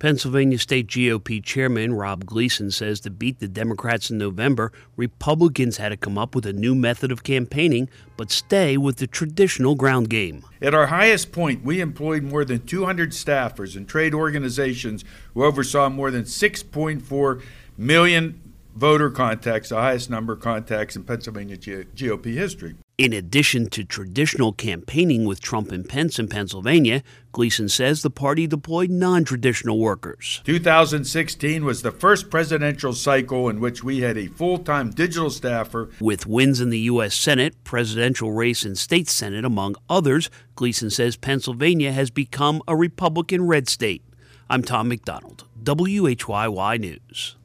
Pennsylvania State GOP Chairman Rob Gleason says to beat the Democrats in November, Republicans had to come up with a new method of campaigning, but stay with the traditional ground game. At our highest point, we employed more than 200 staffers and trade organizations who oversaw more than 6.4 million voter contacts, the highest number of contacts in Pennsylvania GOP history. In addition to traditional campaigning with Trump and Pence in Pennsylvania, Gleason says the party deployed non-traditional workers. 2016 was the first presidential cycle in which we had a full-time digital staffer. With wins in the U.S. Senate, presidential race, and state Senate, among others, Gleason says Pennsylvania has become a Republican red state. I'm Tom McDonald, WHYY News.